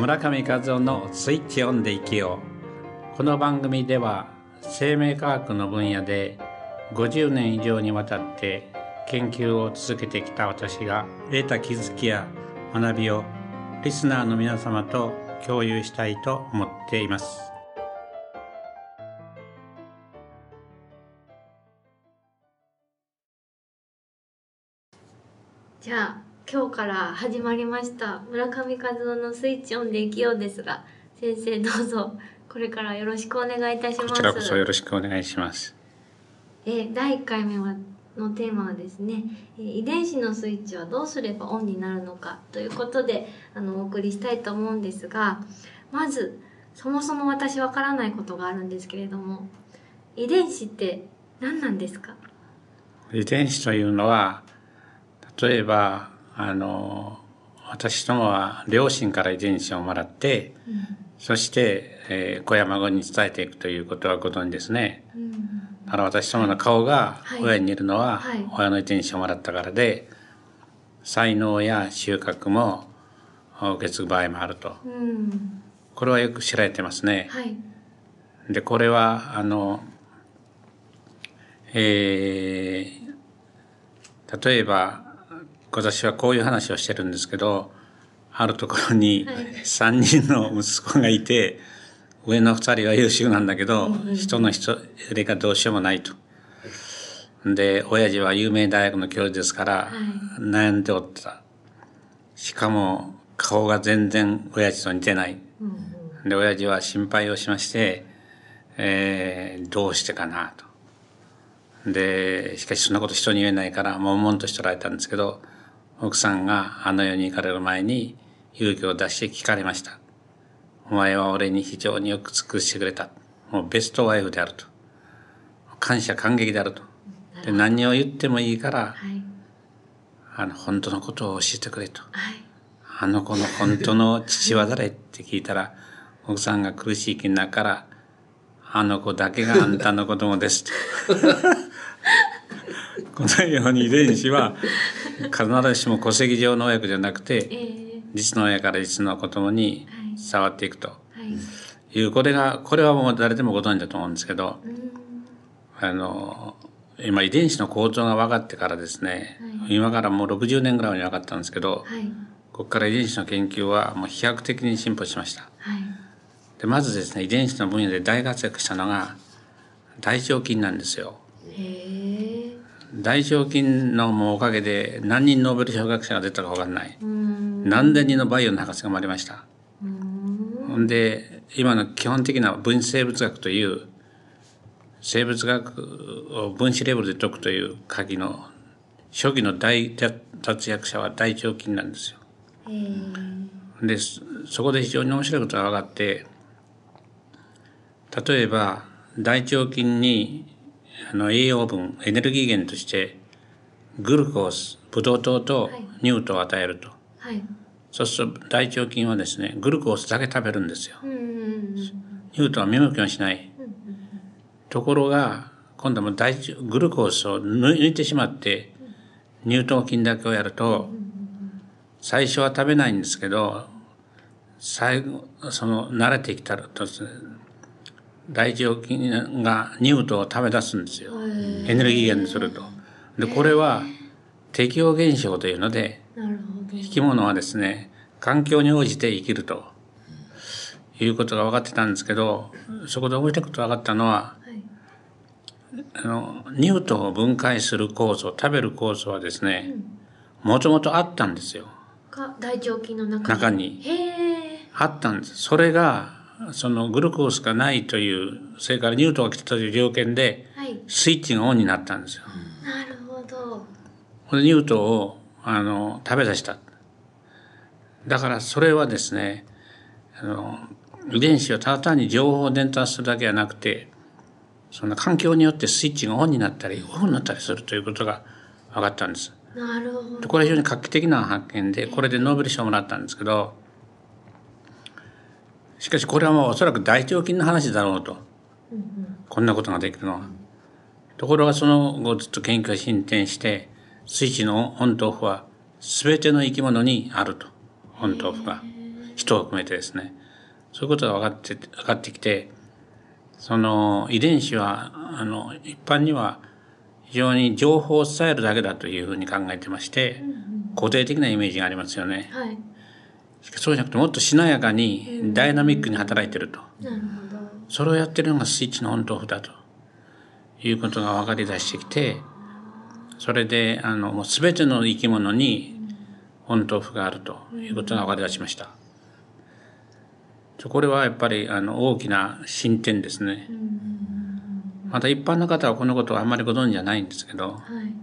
村上和夫のスイッチオンで生きよう。この番組では生命科学の分野で50年以上にわたって研究を続けてきた私が得た気づきや学びをリスナーの皆様と共有したいと思っています。 じゃあ今日から始まりました村上和夫のスイッチオンで生きようですが、先生どうぞこれからよろしくお願いいたします。 こちらこそよろしくお願いします。 第1回目のテーマはですね、遺伝子のスイッチはどうすればオンになるのかということでお送りしたいと思うんですが、まずそもそも私わからないことがあるんですけれども、遺伝子って何なんですか？ 遺伝子というのは、例えば私どもは両親から遺伝子をもらって、そして、子や孫に伝えていくということはご存知ですね。だから私どもの顔が親に似るのは親の遺伝子をもらったからで、才能や収穫も受け継ぐ場合もあると、これはよく知られてますね。でこれは例えば私はこういう話をしてるんですけど、あるところに3人の息子がいて、上の2人は優秀なんだけど、人の一人がどうしようもないと。で親父は有名大学の教授ですから、悩んでおった。しかも顔が全然親父と似てない。で親父は心配をしまして、どうしてかなと。でしかしそんなこと人に言えないから悶々としておられたんですけど、奥さんがあの世に行かれる前に勇気を出して聞かれました。お前は俺に非常によく尽くしてくれた。もうベストワイフであると。感謝感激であると。で何を言ってもいいから、本当のことを教えてくれと。あの子の本当の父は誰って聞いたら、奥さんが苦しい気になるから、あの子だけがあんたの子供ですと。このように遺伝子は必ずしも戸籍上の親子じゃなくて、実の親から実の子供に伝わっていくという、これはもう誰でもご存知だと思うんですけど、今遺伝子の構造が分かってからですね、今からもう60年ぐらいに分かったんですけど、ここから遺伝子の研究はもう飛躍的に進歩しました。でまずですね、遺伝子の分野で大活躍したのが大腸菌なんですよ。大腸菌のもうおかげで何人ノーベル賞学者が出たか分かんない。何千人のバイオの博士が生まれました。で今の基本的な分子生物学という生物学を分子レベルで解くという鍵の初期の大活躍者は大腸菌なんですよ。でそこで非常に面白いことが分かって、例えば大腸菌に栄養分エネルギー源としてグルコースブドウ糖と乳糖を与えると、そうすると大腸菌はですねグルコースだけ食べるんですよ。乳糖は見向きもしない。ところが今度はもうグルコースを抜いてしまって乳糖菌だけをやると、最初は食べないんですけど、最後慣れてきたらとですね、大腸菌が乳糖を食べ出すんですよ。エネルギー源にすると。でこれは適応現象というので、生き物はですね環境に応じて生きるということが分かってたんですけど、そこで面白いことが分かったのは、乳糖を分解する酵素、食べる酵素はですね、もともとあったんですよ。 大腸菌の中にあったんです。それがそのグルコースがないという、それから乳糖が来たという条件で、スイッチがオンになったんですよ。 なるほど。 乳糖を食べ出した。だからそれはですね、遺伝子をただ単に情報を伝達するだけではなくて、その環境によってスイッチがオンになったりオフになったりするということが分かったんです。 なるほど。 これは非常に画期的な発見で、これでノーベル賞をもらったんですけど、しかしこれはもうおそらく大腸菌の話だろうと、こんなことができるのは。ところがその後ずっと研究が進展して、スイッチのオンとオフは全ての生き物にあると、オンとオフが。 人を含めてですね、そういうことが分かってきて、その遺伝子は一般には非常に情報を伝えるだけだというふうに考えてまして、固定的なイメージがありますよね。 はい。 そうじゃなくてもっとしなやかにダイナミックに働いてると。 なるほど。 それをやってるのがスイッチのオンとオフだということが分かり出してきて、それでもう全ての生き物にオンとオフがあるということが分かり出しました。これはやっぱり大きな進展ですね。また一般の方はこのことはあんまりご存知じゃないんですけど、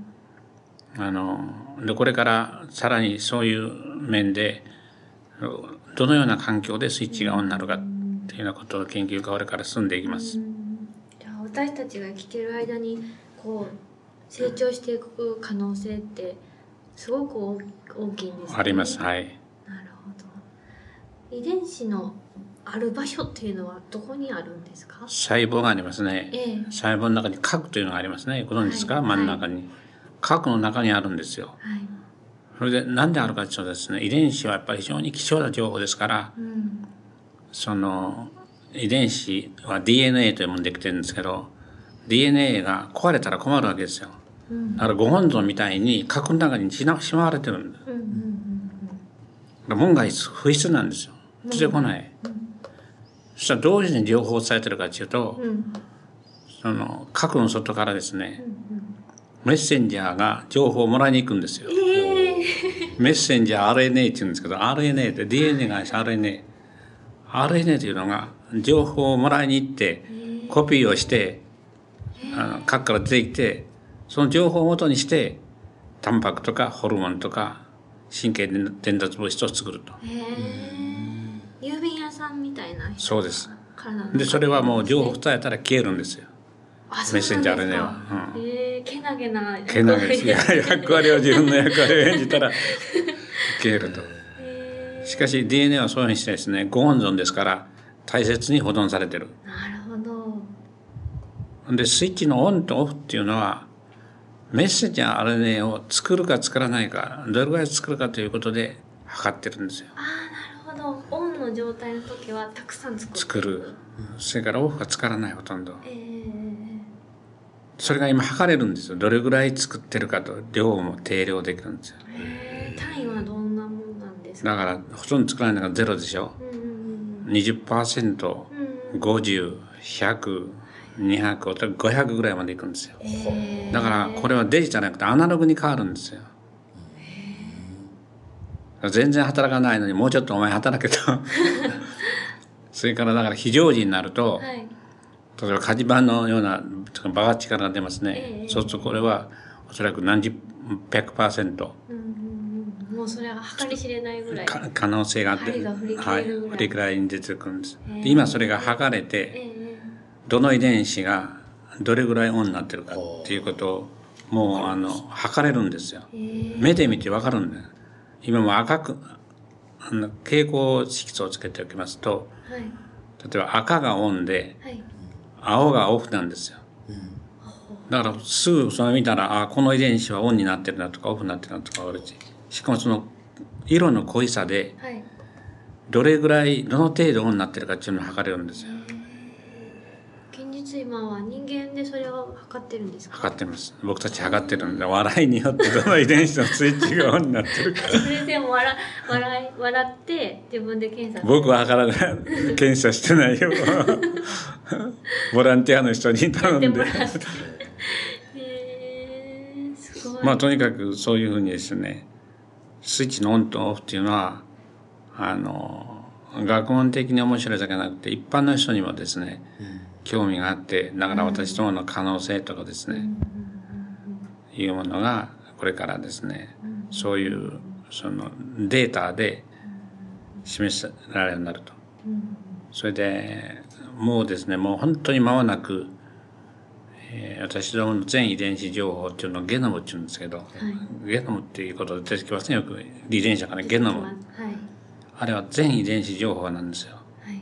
でこれからさらにそういう面でどのような環境でスイッチがオンになるかっていうようなことの研究がこれから進んでいきます。 じゃあ私たちが生きてる間にこう成長していく可能性ってすごく大きいんですね。 あります。はい。 なるほど。遺伝子のある場所っていうのはどこにあるんですか？ 細胞がありますね。細胞の中に核というのがありますね。ご存知ですか？真ん中に。核の中にあるんですよ。それで何であるかというとですね、遺伝子はやっぱり非常に貴重な情報ですから、その遺伝子は DNA というものでできてるんですけど、DNA が壊れたら困るわけですよ。だからご本尊みたいに核の中にしまわれてるんです。門外不出なんですよ。出てこない。そしたらどういうふうに情報を伝えてるかというと、その核の外からですね、メッセンジャーが情報をもらいに行くんですよ。メッセンジャー RNA って言うんですけど、RNA って DNA がRNA というのが情報をもらいに行ってコピーをして核から出てきて、その情報を元にしてタンパクとかホルモンとか神経伝達物質を作ると。 郵便屋さんみたいな人。 そうです。でそれはもう情報を伝えたら消えるんですよ。メッセンジャー RNA は。 けなげな役割を自分の役割を演じたら消えると。しかし DNA はそういうふうにしてですね、ご本尊ですから大切に保存されてる。 なるほど。 でスイッチのオンとオフっていうのはメッセンジャー RNA を作るか作らないか、どれぐらい作るかということで測ってるんですよ。 なるほど。オンの状態の時はたくさん作る。それからオフが作らない、ほとんど。それが今測れるんですよ。どれぐらい作ってるかと量も定量できるんですよ。 単位はどんなもんなんですか？ だからほとんど作らないのがゼロでしょ。20%、50、100、200、500ぐらいまでいくんですよ。だからこれはデジタルじゃなくてアナログに変わるんですよ。全然働かないのにもうちょっとお前働けと。それからだから非常時になると、例えば火事場のような爆発力が出ますね。そうするとこれはおそらく何十100%、 もうそれは計り知れないぐらい可能性があって、振り返りに出てくるんです。で今それが測れて、どの遺伝子がどれぐらいオンになってるかっていうことをもう測れるんですよ。目で見て分かるんだよ。今も赤く蛍光色素をつけておきますと、例えば赤がオンで、青がオフなんですよ。だからすぐそれ見たら、この遺伝子はオンになってるなとかオフになってるなとか分かるし、しかもその色の濃いさでどれぐらいどの程度オンになってるかっていうのを測れるんですよ。 現実今は人間でそれを測ってるんですか？ 測ってます。僕たち測ってるんで、笑いによってどの遺伝子のスイッチがオンになってるか。 それでも笑って自分で検査。 僕は測らない。検査してないよ。ボランティアの人に頼んで。 すごい。 まあとにかくそういうふうにですね、スイッチのオンとオフっていうのは学問的に面白いだけじゃなくて一般の人にもですね、興味があって、だから私どもの可能性とかですね、いうものがこれからですね、そういうそのデータで示られるようになると。それでもうですね、もう本当に間もなく、私どもの全遺伝子情報っていうのをゲノムっていうんですけど、ゲノムっていうことで出てきますね、よく遺伝子だからゲノム、あれは全遺伝子情報なんですよ。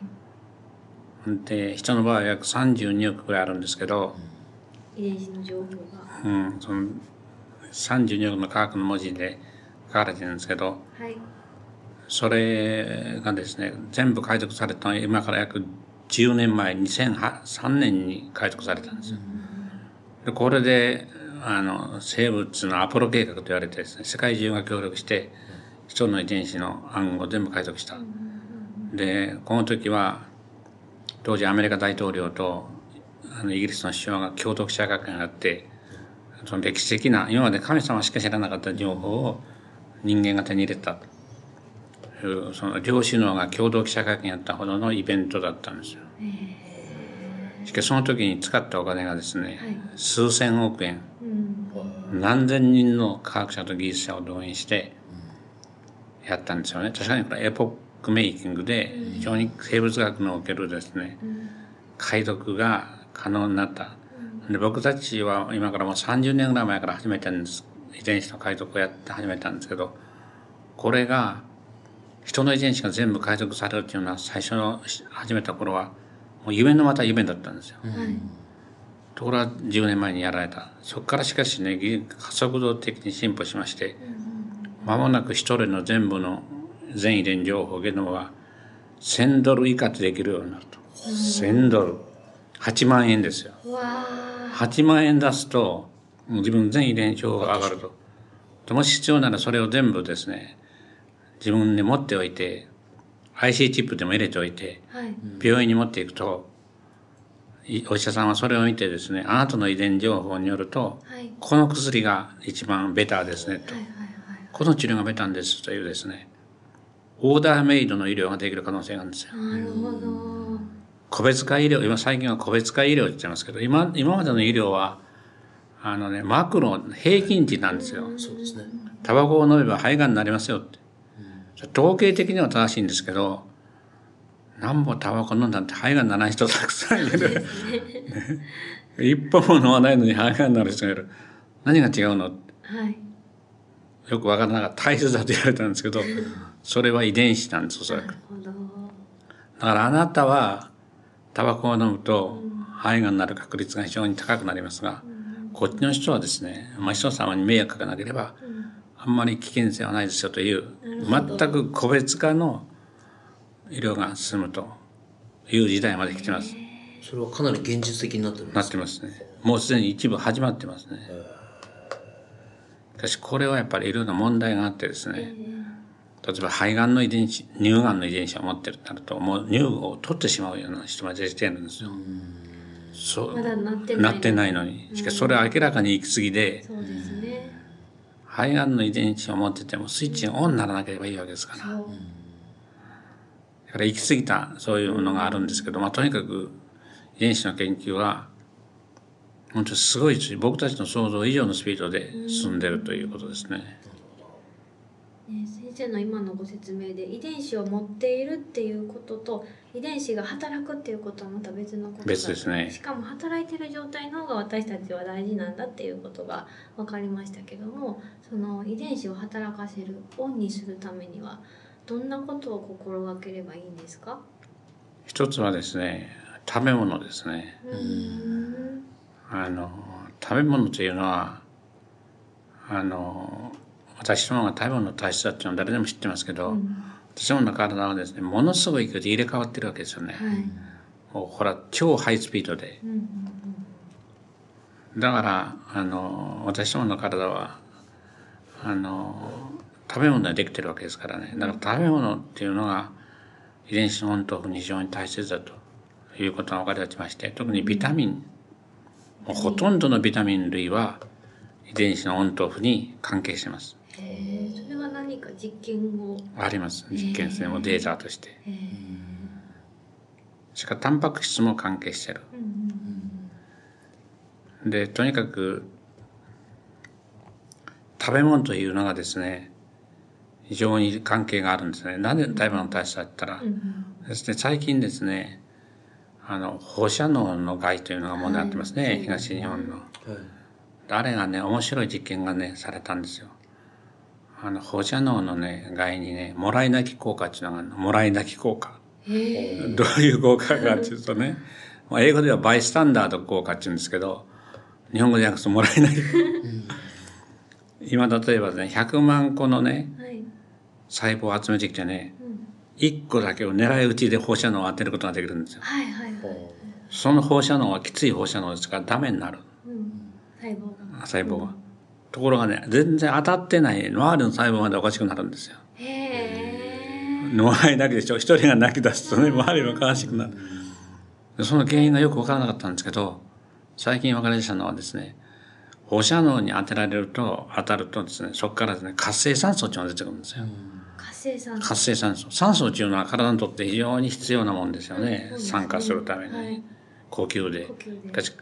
で人の場合は約32億ぐらいあるんですけど、 遺伝子の情報が、 その32億の科学の文字で書かれてるんですけど、 それがですね、全部解読されたのは今から約10年前、2003年に解読されたんですよ。でこれで、生物のアポロ計画と言われてですね、世界中が協力して、人の遺伝子の暗号を全部解読した。で、この時は、当時アメリカ大統領と、イギリスの首相が共同記者会見があって、その歴史的な、今まで神様しか知らなかった情報を人間が手に入れた。その両首脳が共同記者会見やったほどのイベントだったんですよ。しかしその時に使ったお金がですね、数千億円、何千人の科学者と技術者を動員してやったんですよね。確かにこれエポックメイキングで非常に生物学のおけるですね、解読が可能になった。で僕たちは今からもう30年ぐらい前から始めてるんです。遺伝子の解読をやって始めたんですけど、これが人の遺伝子が全部解読されるっていうのは最初の始めた頃はもう夢のまた夢だったんですよ。ところが10年前にやられた。そこからしかしね、加速度的に進歩しまして、間もなく一人の全部の全遺伝情報ゲノムが$1000以下でできるようになると。$1000。8万円ですよ。8万円出すと自分全遺伝情報が上がると。もし必要ならそれを全部ですね、自分で持っておいて IC チップでも入れておいて、病院に持っていくとお医者さんはそれを見てですね、あなたの遺伝情報によると、この薬が一番ベターですねと、この治療がベターですというですね、オーダーメイドの医療ができる可能性があるんですよ。 なるほど。 個別化医療、今最近は個別化医療って言ってますけど、今までの医療はマクロ平均値なんですよ。 そうですね。 タバコを飲めば肺がんになりますよって。統計的には正しいんですけど、何本タバコ飲んだって肺がんならない人たくさんいる。一本も飲まないのに肺がんになる人がいる。何が違うの？よくわからなかった。体質だと言われたんですけど、それは遺伝子なんです、おそらく。だからあなたはタバコを飲むと肺がんになる確率が非常に高くなりますが、こっちの人はですね、人様に迷惑かけなければ、あんまり危険性はないですよという、全く個別化の医療が進むという時代まで来てます。 それはかなり現実的になってるんですか？ なってますね。もうすでに一部始まってますね。しかしこれはやっぱりいろいろな問題があってですね、例えば肺がんの遺伝子、乳がんの遺伝子を持ってるとなると、もう乳を取ってしまうような人が出てるんですよ。そうまだなってないのに。しかしそれは明らかに行き過ぎで、 そうですね。 肺がんの遺伝子を持っててもスイッチがオンにならなければいいわけですから。だから行き過ぎたそういうものがあるんですけど、とにかく遺伝子の研究は本当にすごいし、僕たちの想像以上のスピードで進んでいるということですね。 先生の今のご説明で遺伝子を持っているっていうことと遺伝子が働くっていうことはまた別のことだ。 別ですね。 しかも働いている状態の方が私たちは大事なんだっていうことが分かりましたけども、その遺伝子を働かせる、オンにするためにはどんなことを心がければいいんですか？一つはですね、食べ物ですね。食べ物というのは私どもが食べ物の体質だっていうのは誰でも知ってますけど、私どもの体はですね、ものすごい勢いで入れ替わってるわけですよね。もうほら超ハイスピードで、だから私どもの体は食べ物でできてるわけですからね。だから食べ物っていうのが遺伝子のオンとオフに非常に大切だということが分かり立ちまして、特にビタミン、もうほとんどのビタミン類は遺伝子のオンとオフに関係しています。 それは何か実験をあります。実験性もデータとして。しかもタンパク質も関係してる。で、とにかく食べ物というのがですね、非常に関係があるんですね。なんで食べ物の体質だったら、ですね、最近ですね、放射能の害というのが問題になってますね、東日本の。あれがね、面白い実験がね、されたんですよ。放射能のね、害にね、もらい泣き効果っていうのがあるの。もらい泣き効果。どういう効果かっていうとね、英語ではバイスタンダード効果っていうんですけど、日本語で訳すともらい泣き。今例えばね、100万個のね、 細胞を集めてきてね、 うん 1個だけを狙い撃ちで放射能を当てることができるんですよ。 はいはいはい。 その放射能はきつい放射能ですからダメになる。 うん。細胞が。 細胞が。ところがね、全然当たってない周りの細胞までおかしくなるんですよ。 へえ。 周りだけでしょ。一人が泣き出すとね、周りも悲しくなる。その原因がよくわからなかったんですけど、最近分かりましたのはですね、放射能に当たるとですね、そこからですね、活性酸素っていうのが出てくるんですよ。 活性酸素。 活性酸素。酸素っていうのは体にとって非常に必要なもんですよね。 そうですね酸化するために。 はい呼吸で。 呼吸でしかし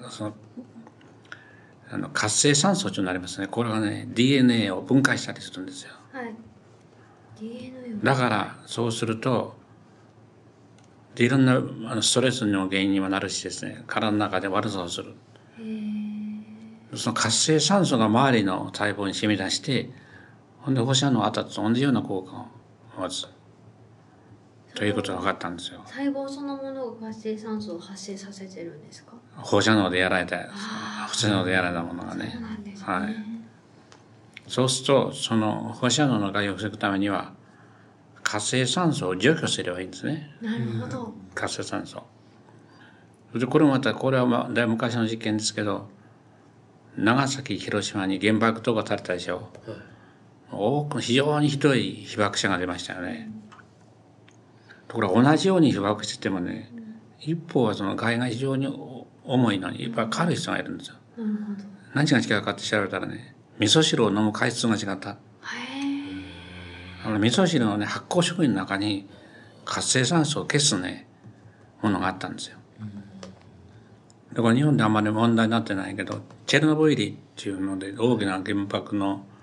活性酸素っていうのになりますね。これはね、DNA を分解したりするんですよ。 はい。DNA を。 だからそうするといろんなストレスの原因にもなるしですね、体の中で悪さをする。 へえ。 その活性酸素が周りの細胞に染み出して、ほんで放射能が当たって同じような効果を持つということが分かったんですよ。 細胞そのものが活性酸素を発生させてるんですか？ 放射能でやられたあ放射能でやられたものがそうね。 なんですね。 はい。そうするとその放射能の害を防ぐためには活性酸素を除去すればいいんですね。 なるほど。 活性酸素。でこれはだいぶ昔の実験ですけど、長崎広島に原爆投下されたでしょ。非常にひどい被爆者が出ましたよね。ところが同じように被爆しててもね、一方はその害が非常に重いのにいっぱい軽い人がいるんですよ。 なるほど。 何が違うかって調べたらね、味噌汁を飲む回数が違った。 へ味噌汁のね、発酵食品の中に活性酸素を消すね、ものがあったんですよ。だから日本であんまり問題になってないけど、チェルノブイリっていうので大きな原爆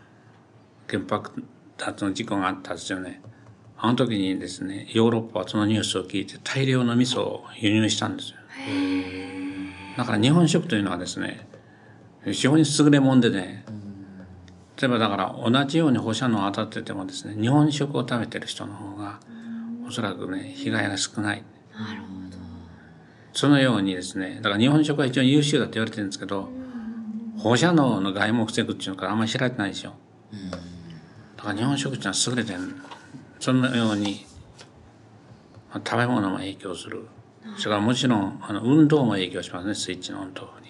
発の事故があったんですよね。あの時にですね、ヨーロッパはそのニュースを聞いて大量の味噌を輸入したんですよ。だから日本食というのはですね、非常に優れもんでね、例えばだから同じように放射能当たっててもですね、日本食を食べてる人の方がおそらくね、被害が少ない。 なるほど。 そのようにですね、だから日本食は非常に優秀だって言われてるんですけど、放射能の害も防ぐっていうのからあんまり知られてないですよ。だから日本食っていうのは優れてる。そのように食べ物も影響する。それからもちろん運動も影響しますね、スイッチのオンとオフに。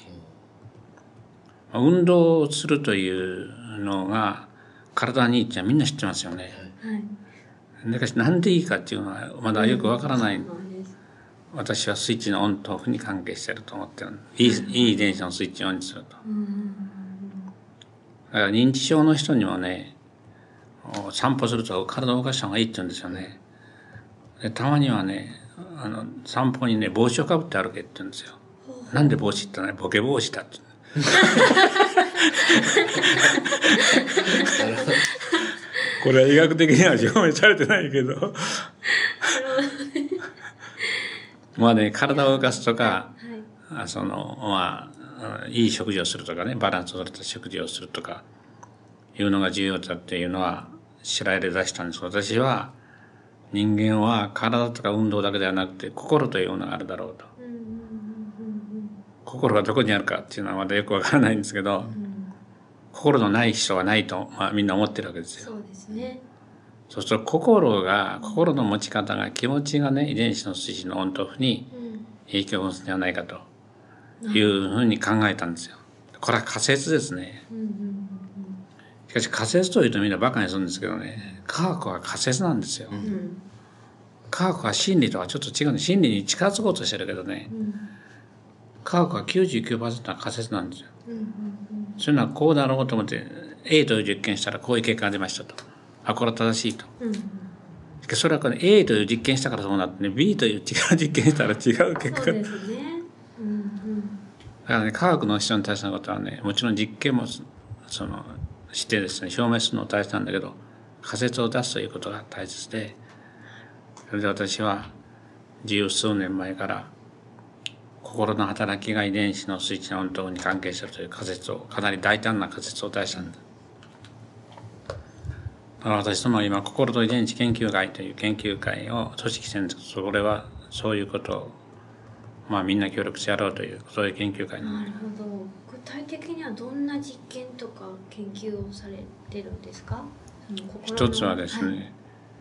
運動をするというのが体にいいってみんな知ってますよね。 はい。 だからなんでいいかっていうのはまだよくわからない。 そうなんです。 私はスイッチのオンとオフに関係してると思ってる。いい遺伝子のスイッチをオンにすると。だから認知症の人にもね、散歩すると体を動かした方がいいって言うんですよね。でたまにはね、散歩にね、帽子をかぶって歩けって言うんですよ。なんで帽子ってね、ボケ防止だって。これは医学的には証明されてないけど。まあね、体を動かすとか、いい食事をするとかね、バランスを取れた食事をするとか、いうのが重要だっていうのは知られ出したんです。私は、人間は体とか運動だけではなくて、心というものがあるだろうと。心がどこにあるかっていうのはまだよくわからないんですけど、心のない人はないと、みんな思ってるわけですよ。 そうですね。 そうすると心の持ち方が、気持ちがね、遺伝子のスイッチのオンとオフに影響を持つのではないかというふうに考えたんですよ。これは仮説ですね。しかし仮説というとみんなバカにするんですけどね、科学は仮説なんですよ。科学は真理とはちょっと違うんで、真理に近づこうとしてるけどね、科学は 99% は仮説なんですよ。そういうのはこうだろうと思って A という実験したらこういう結果が出ましたと。あ、これは正しいと。しかしそれはね、A という実験したからそうなってね、B という違う実験したら違う結果。 そうですね。 だからね、科学の必要に対してのことはね、もちろん実験もしてですね、証明するのも大切なんだけど、仮説を出すということが大切で、それで私は十数年前から心の働きが遺伝子のスイッチのオンとオフに関係しているという仮説を、かなり大胆な仮説を出したんだ。だから私どもは今、心と遺伝子研究会という研究会を組織してるんですけど、それはそういうことを、みんな協力してやろうという、そういう研究会なるほど。具体的にはどんな実験とか研究をされてるんですか？ 一つはですね、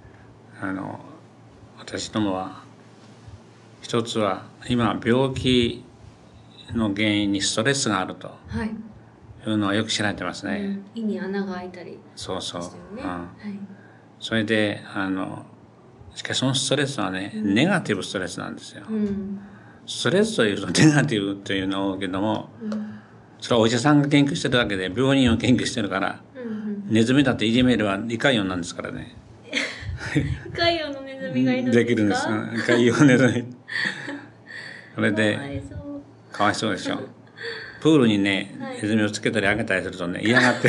私どもは一つは今病気の原因にストレスがあるというのはよく知られてますね。 胃に穴が開いたり、 そうそう、それでしかしそのストレスはね、ネガティブストレスなんですよ。ストレスというとネガティブというのをけども、それはお医者さんが研究してるだけで病人を研究してるから、ネズミだっていじめるは胃潰瘍なんですからね。 胃潰瘍のネズミがいるんですか？ できるんです。胃潰瘍ネズミ。それでかわいそうでしょ。プールにね、ネズミをつけたりあげたりするとね、嫌がって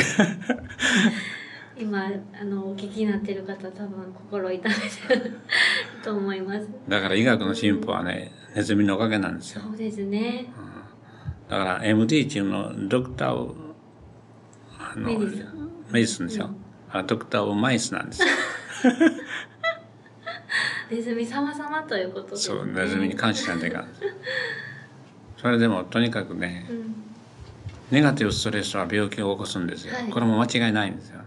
今お聞きになってる方、多分心痛めてると思います。 だから医学の進歩はね、ネズミのおかげなんですよ。 そうですね。 だから MD っていうのドクターをメディスンでしょ。ドクターをマイスなんですよ。 ネズミ様々ということですね。 そう、ネズミに感謝しないといかん。それでもとにかくね、ネガティブストレスは病気を起こすんですよ。これも間違いないんですよ。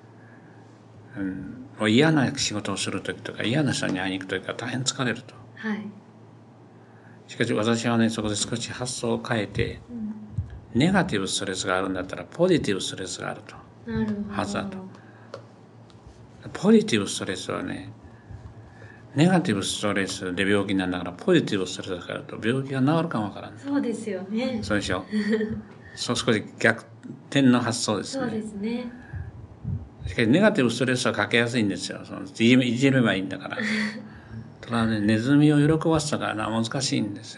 嫌な仕事をするときとか嫌な人に会いに行くときは大変疲れると。しかし私はね、そこで少し発想を変えて、ネガティブストレスがあるんだったらポジティブストレスがあると。はずだと。ポジティブストレスはね、ネガティブストレスで病気なんだからポジティブストレスがあると病気が治るかもわからない。 そうですよね。 そうでしょ。少し逆転の発想ですね。 そうですね。 しかしネガティブストレスはかけやすいんですよ。いじればいいんだから。ただね、ネズミを喜ばせたからな、難しいんですよ。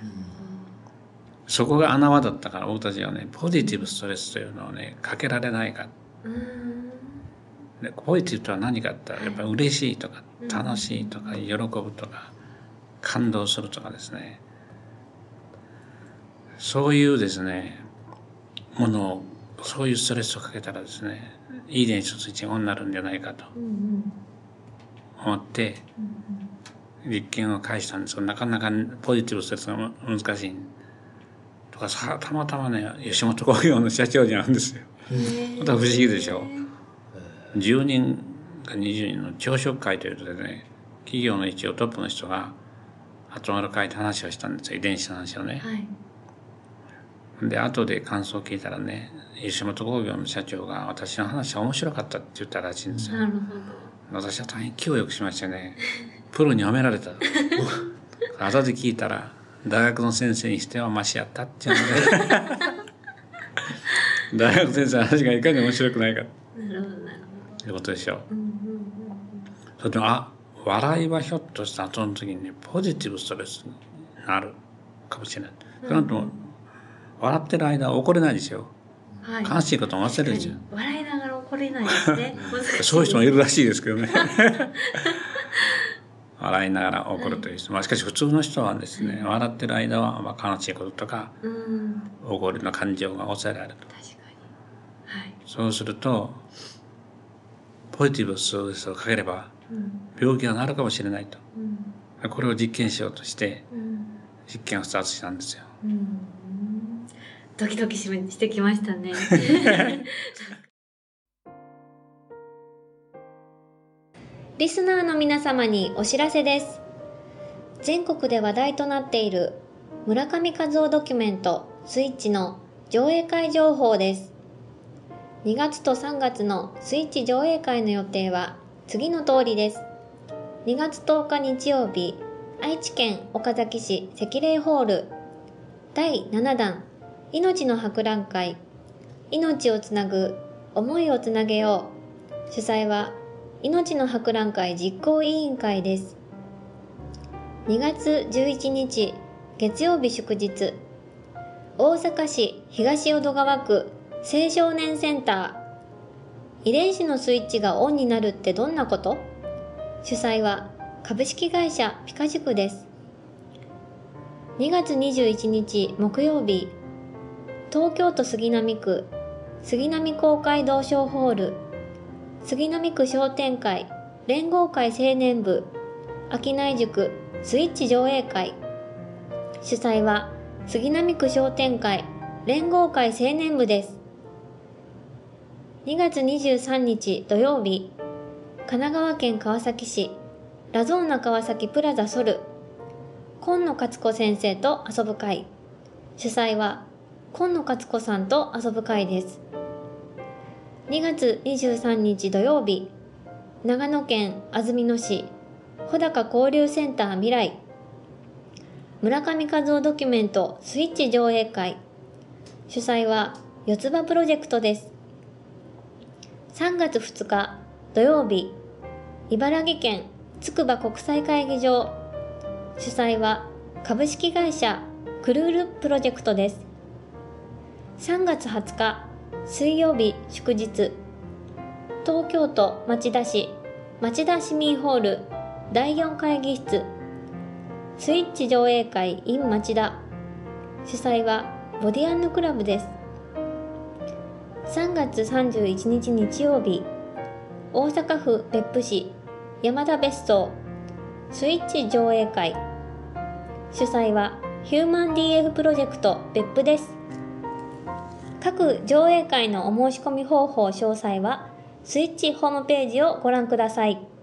そこが穴場だったから僕たちはね、ポジティブストレスというのをね、かけられないか。でポジティブとは何かって言ったらやっぱり嬉しいとか楽しいとか喜ぶとか感動するとかですね、そういうですねものを、そういうストレスをかけたらですね、いい電子のスイッチがオンになるんじゃないかと思って実験を開始したんですが、なかなかポジティブストレスが難しいとか、たまたまね吉本興業の社長じゃなんですよ。また不思議でしょ。10人か20人の朝食会ということでね、企業の一応トップの人が集まる会で話をしたんですよ、遺伝子の話をね。で後で感想を聞いたらね、吉本興業の社長が私の話は面白かったって言ったらしいんですよ。 なるほど。 私は大変気を良くしましてね、プロに褒められた。後で聞いたら大学の先生にしてはマシやったっていうので大学先生の話がいかに面白くないかということでしょう。それでも笑いはひょっとしたらその時にね、ポジティブストレスになるかもしれない。その後笑ってる間は怒れないですよ。悲しいことも忘れるんですよ。 笑いながら怒れないですね。 そういう人もいるらしいですけどね。笑いながら怒るという人、しかし普通の人はですね、笑ってる間は悲しいこととか、怒りの感情が抑えられると。そうするとポジティブストレスをかければ病気が治るかもしれないと、これを実験しようとして実験をスタートしたんですよ。 ドキドキしてきましたね。リスナーの皆様にお知らせです。全国で話題となっている村上和夫ドキュメントスイッチの上映会情報です。2月と3月のスイッチ上映会の予定は次の通りです。2月10日日曜日、愛知県岡崎市赤霊ホール第7弾命の博覧会、命をつなぐ、思いをつなげよう。主催は命の博覧会実行委員会です。2月11日月曜日祝日、大阪市東淀川区青少年センター、遺伝子のスイッチがオンになるってどんなこと？主催は株式会社ピカ塾です。2月21日木曜日、東京都杉並区杉並公会堂小ホール杉並区商店会連合会青年部商い塾スイッチ上映会、主催は杉並区商店会連合会青年部です。 2月23日土曜日、神奈川県川崎市ラゾーナ川崎プラザソル、今野勝子先生と遊ぶ会。主催は今野勝子さんと遊ぶ会です。2月23日土曜日、長野県安曇野市穂高交流センター未来、村上和夫ドキュメントスイッチ上映会。主催は四つ葉プロジェクトです。3月2日土曜日、茨城県つくば国際会議場。主催は株式会社クルールプロジェクトです。3月20日水曜日祝日、東京都町田市町田市民ホール第4会議室スイッチ上映会 in 町田。主催はボディ&クラブです。3月31日日曜日、大阪府別府市山田別荘スイッチ上映会。主催はヒューマン DF プロジェクト別府です。各上映会のお申し込み方法詳細はスイッチホームページをご覧ください。